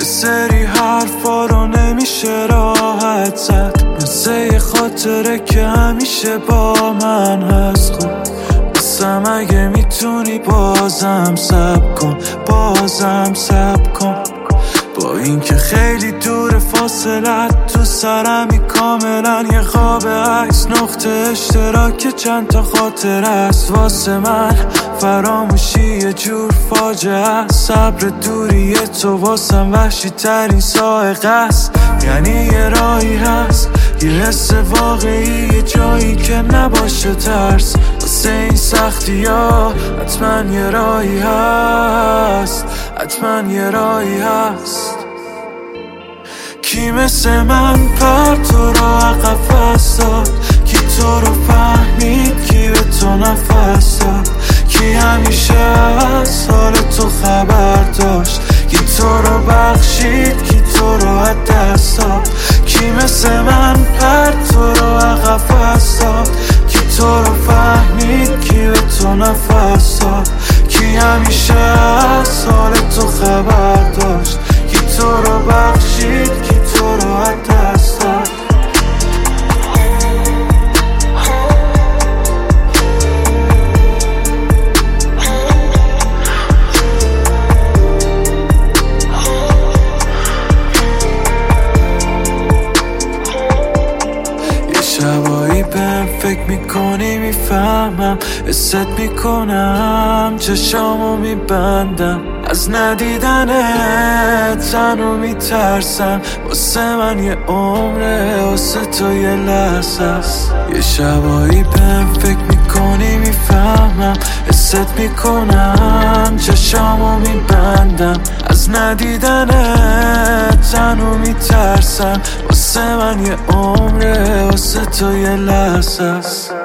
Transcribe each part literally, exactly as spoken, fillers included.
یه سری حرفا رو نمیشه راحت زد، مثل یه خاطره که همیشه با من هست. خب بسم اگه میتونی بازم صبر کن، بازم صبر کن. با اینکه خیلی دور فاصلت تو سرمی کاملا یه خواب عکس، نقطه اشتراک چند تا خاطر است واسه من. فراموشی یه جور فاجعه است، صبر دوری تو واسم وحشی ترین سائقه است. یعنی یه راهی هست، یه حس واقعی، یه جایی که نباشه ترس. واسه این سختی ها حتما یه راهی هست، حتما یه راهی هست. کی مثل من پر تو رو عقب فرستاد، کی تو رو فهمید، کی به تو نفس داد، کی همیشه از حال تو خبر داشت، کی تو رو بخشید، کی تو رو از دست داد. کی مثل من پر تو رو عقب فرستاد، کی تو رو فهمید، کی به تو نفس داد، کی همیشه از حال تو خبر داشت، کی تو رو بخشید، کی تو رو از دست داد. شبایی بهم فکر میکنی میفهمم، حست میکنم چشامو میبندم، از ندیدنت تنو میترسم. واسه من یه عمره، واسه تو یه لحظه است. یه شبایی بهم فکر میکنی میفهمم، حست میکنم چشامو میبندم، از ندیدنت تنو میترسم. واسه من یه عمره، واسه تو یه لحظه است.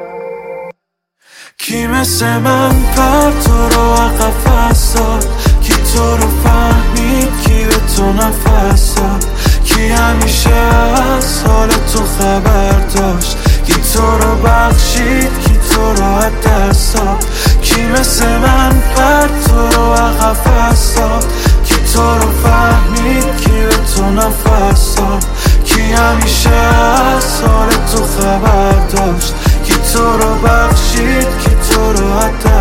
کی مثل من پر تو رو عقب فرستاد، کی تو رو فهمید، کی به تو نفس داد، کی همیشه از حال تو خبر داشت، کی تو رو بخشید، کی تو رو از دست داد. کی مثل من پر تو رو عقب فرستاد، کی تو رو فهمید، کی به تو نفس داد، کی همیشه از حال تو خبر داشت، کی تو رو بخشید، کی تو رو از دست داد.